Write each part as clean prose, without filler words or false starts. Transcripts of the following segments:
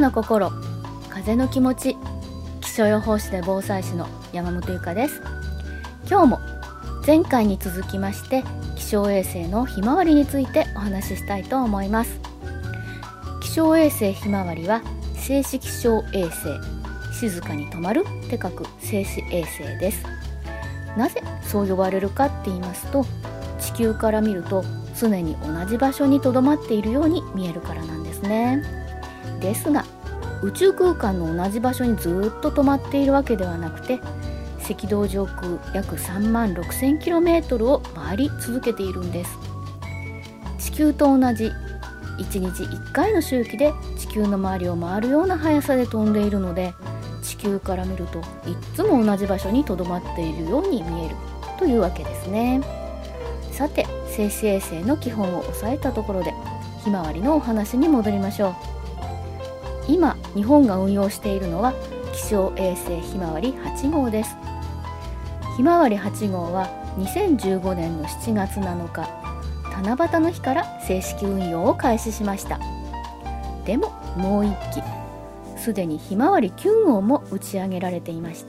の心、風の気持ち、気象予報士で防災士の山本由香です。今日も前回に続きまして気象衛星のひまわりについてお話ししたいと思います。気象衛星ひまわりは静止気象衛星、静かに止まるって書く静止衛星です。なぜそう呼ばれるかって言いますと、地球から見ると常に同じ場所にとどまっているように見えるからなんですね。ですが宇宙空間の同じ場所にずっと止まっているわけではなくて、赤道上空約3万6000 km を回り続けているんです。地球と同じ1日1回の周期で地球の周りを回るような速さで飛んでいるので、地球から見るといつも同じ場所にとどまっているように見えるというわけですね。さて、静止衛星の基本を押さえたところでひまわりのお話に戻りましょう。今日本が運用しているのは気象衛星ひまわり8号です。ひまわり8号は2015年の7月7日七夕の日から正式運用を開始しました。でももう1機すでにひまわり9号も打ち上げられていまして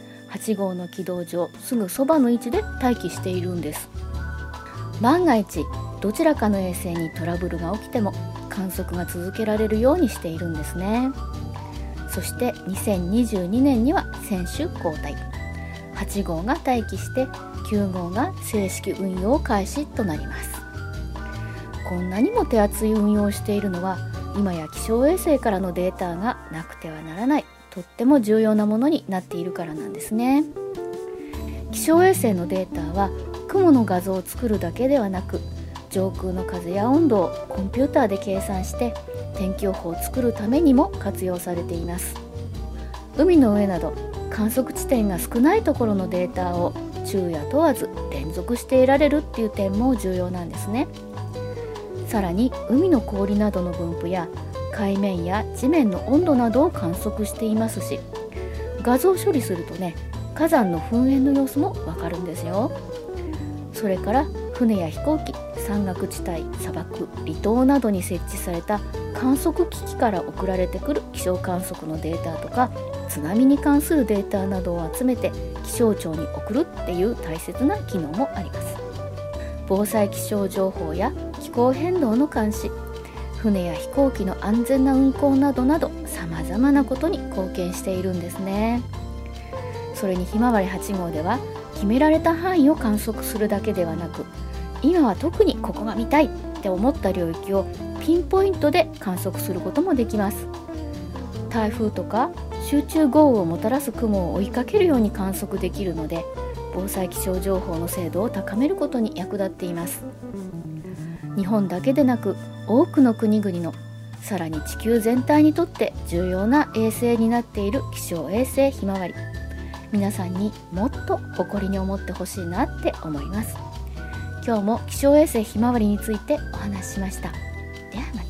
、8号の軌道上すぐそばの位置で待機しているんです。万が一どちらかの衛星にトラブルが起きても観測が続けられるようにしているんですね。そして2022年には選手交代、8号が待機して9号が正式運用開始となります。こんなにも手厚い運用をしているのは、今や気象衛星からのデータがなくてはならないとっても重要なものになっているからなんですね。気象衛星のデータは雲の画像を作るだけではなく、上空の風や温度をコンピューターで計算して天気予報を作るためにも活用されています。海の上など観測地点が少ないところのデータを昼夜問わず連続して得られるっていう点も重要なんですね。さらに海の氷などの分布や海面や地面の温度などを観測していますし、画像処理するとね、火山の噴煙の様子もわかるんですよ。それから船や飛行機、山岳地帯、砂漠、離島などに設置された観測機器から送られてくる気象観測のデータとか、津波に関するデータなどを集めて気象庁に送るっていう大切な機能もあります。防災気象情報や気候変動の監視、船や飛行機の安全な運航などなど様々なことに貢献しているんですね。それにひまわり8号では決められた範囲を観測するだけではなく、今は特にここが見たいって思った領域をピンポイントで観測することもできます。台風とか集中豪雨をもたらす雲を追いかけるように観測できるので、防災気象情報の精度を高めることに役立っています。日本だけでなく多くの国々の、さらに地球全体にとって重要な衛星になっている気象衛星ひまわり、皆さんにもっと誇りに思ってほしいなって思います。今日も気象衛星ひまわりについてお話ししました。ではまた。